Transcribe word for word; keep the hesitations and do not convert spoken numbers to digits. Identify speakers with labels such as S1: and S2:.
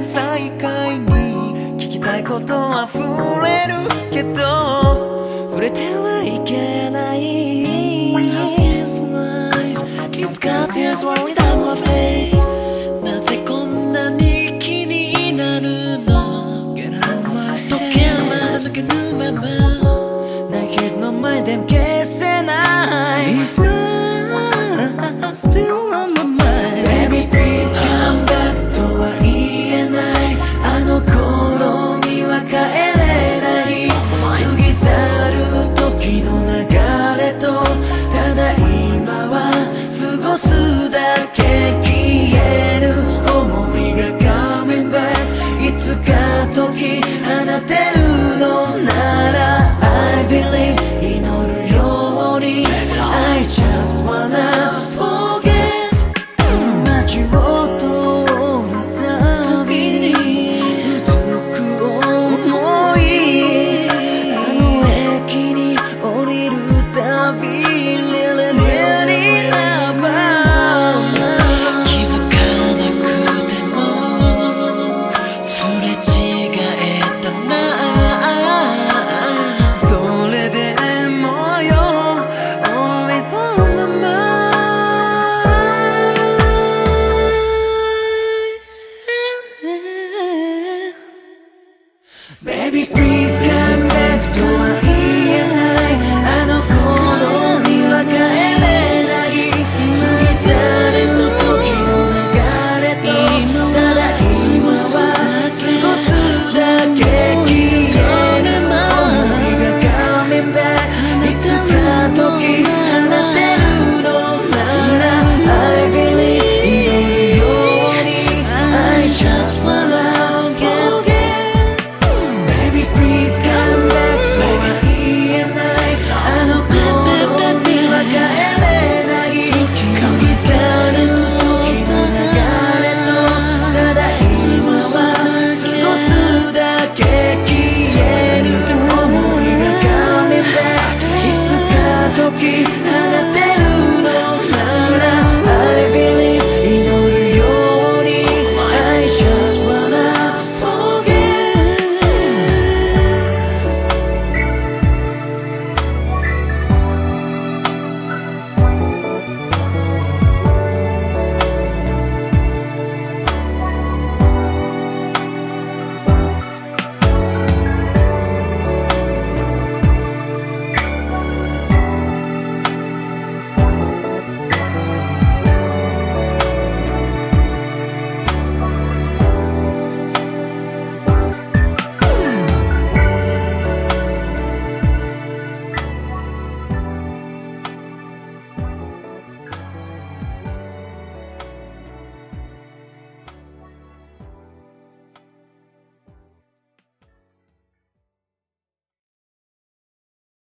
S1: 再会に聞きたいことは溢れるけど触れてはいけない How's life? It's got tears rolling down my face なぜこんなに気になるの時計はまだ抜けぬまま泣きの前でも消せない It's mine still on my mind Baby please come back とは言えないあの頃には帰れない過ぎ去る時の流れとただ今は過ごすだけ